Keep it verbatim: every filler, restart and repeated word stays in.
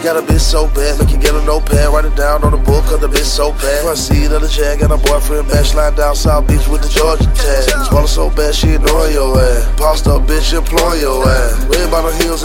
got a bitch so bad, make you get a notepad, write it down on the book, cause the bitch so bad. Front seat of the Jag, got a boyfriend back, slide down South Beach with the Georgia tag. Swallow so bad, she ignoring your ass. Post up, bitch, employing your ass. Red bottom heels.